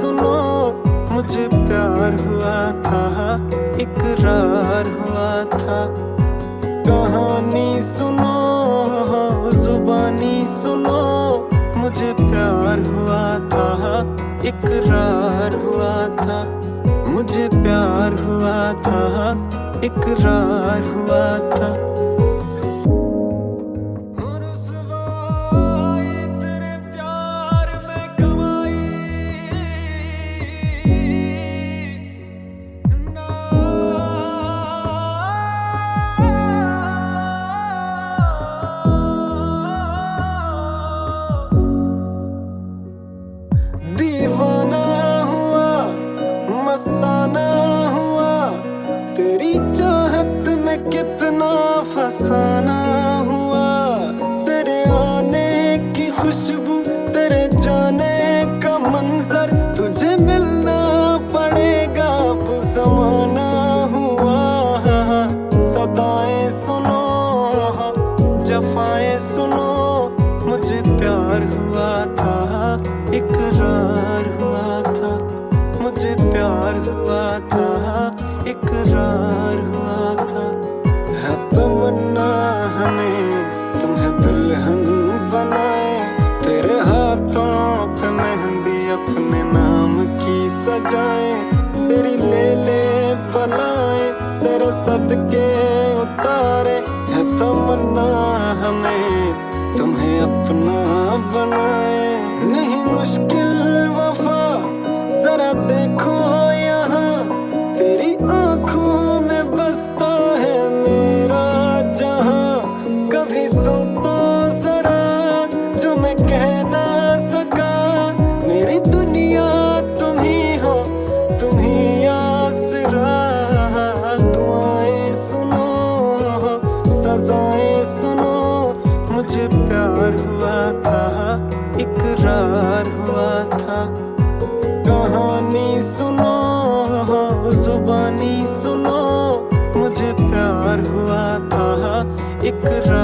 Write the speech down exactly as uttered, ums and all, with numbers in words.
सुनो, मुझे प्यार हुआ था, इकरार हुआ था। कहानी सुनो, जुबानी सुनो, मुझे प्यार हुआ था, इकरार हुआ था। मुझे प्यार हुआ था, इकरार हुआ था। दीवाना हुआ, मस्ताना हुआ, तेरी चाहत में कितना फसाना हुआ। तेरे आने की खुशबू, तेरे जाने का मंजर, तुझे मिलना पड़ेगा अब ज़माना हुआ। सदाएं सुनो, जफाएं सुनो, मुझे प्यार हुआ था, इकरार हुआ था। मुझे प्यार हुआ था, इकरार हुआ था। है तमन्ना हमें तुम्हें दुल्हन बनाए, तेरे हाथों पे मेहंदी अपने नाम की सजाए। तेरी ले ले बलाए, तेरे सदके उतारे। है तमन्ना हमें तुम्हें अपना बनाए। नहीं मुश्किल वफा, जरा देखो यहाँ, तेरी आंखों में बसता है मेरा जहां। कभी सुन तो जरा जो मैं कह ना सका, मेरी दुनिया तुम ही हो, तुम ही आसरा। दुआएं सुनो, सजाएं सुनो, मुझे प्यार हुआ था, इकरार हुआ था। कहानी सुनो, जुबानी सुनो, मुझे प्यार हुआ था, इकरार